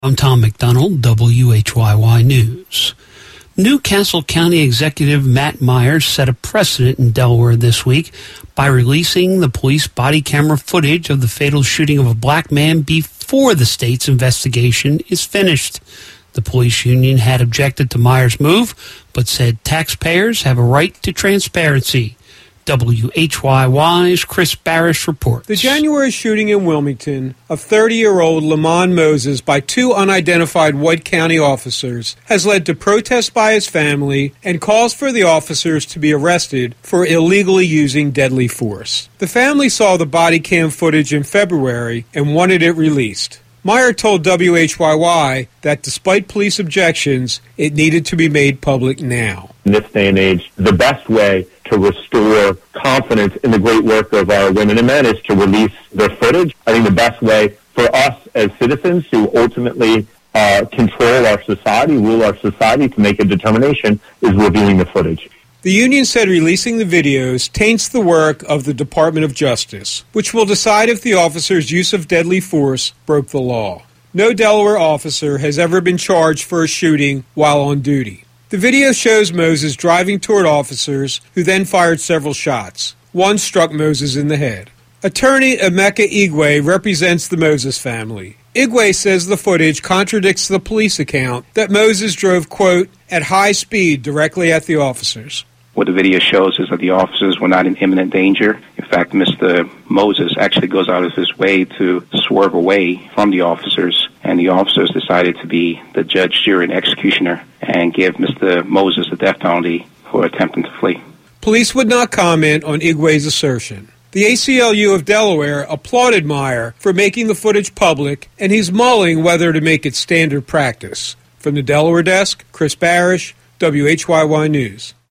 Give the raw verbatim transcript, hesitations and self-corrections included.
I'm Tom McDonald, W H Y Y News. Newcastle County Executive Matt Myers set a precedent in Delaware this week by releasing the police body camera footage of the fatal shooting of a black man before the state's investigation is finished. The police union had objected to Myers' move, but said taxpayers have a right to transparency. W H Y Y's Chris Barish reports. The January shooting in Wilmington of thirty-year-old Lamont Moses by two unidentified White County officers has led to protests by his family and calls for the officers to be arrested for illegally using deadly force. The family saw the body cam footage in February and wanted it released. Meyer told W H Y Y that despite police objections, it needed to be made public now. In this day and age, the best way to restore confidence in the great work of our women and men is to release their footage. I think the best way for us as citizens who ultimately uh, control our society, rule our society, to make a determination is reviewing the footage. The union said releasing the videos taints the work of the Department of Justice, which will decide if the officer's use of deadly force broke the law. No Delaware officer has ever been charged for a shooting while on duty. The video shows Moses driving toward officers who then fired several shots. One struck Moses in the head. Attorney Emeka Igwe represents the Moses family. Igwe says the footage contradicts the police account that Moses drove, quote, at high speed directly at the officers. What the video shows is that the officers were not in imminent danger. In fact, Mister Moses actually goes out of his way to swerve away from the officers, and the officers decided to be the judge, jury, and executioner and give Mister Moses the death penalty for attempting to flee. Police would not comment on Igwe's assertion. The A C L U of Delaware applauded Meyer for making the footage public, and he's mulling whether to make it standard practice. From the Delaware desk, Chris Barish, W H Y Y News.